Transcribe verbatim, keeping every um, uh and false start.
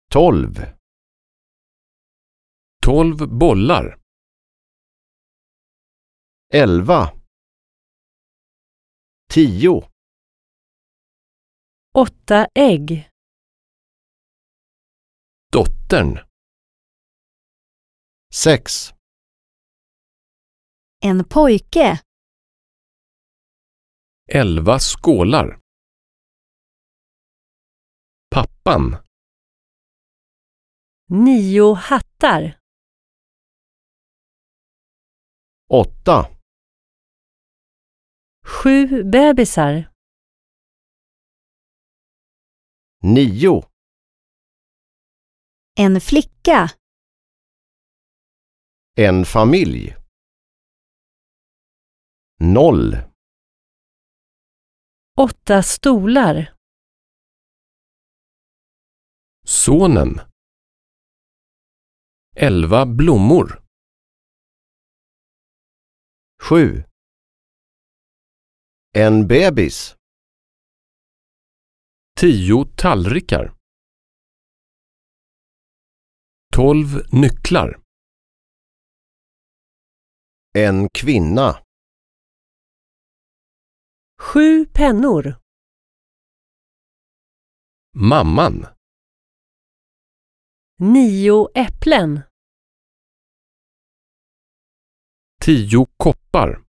tolv. Tolv bollar. Elva. Tio. Åtta ägg. Dottern. Sex. En pojke. Elva skålar. Pappan. Nio hattar. Åtta. Sju bebisar. Nio. En flicka. En familj. Noll. Åtta stolar. Sonen. Elva blommor. Sju. En bebis. Tio tallrikar. Tolv nycklar. En kvinna. Sju pennor. Mamman. Nio äpplen. Tio koppar.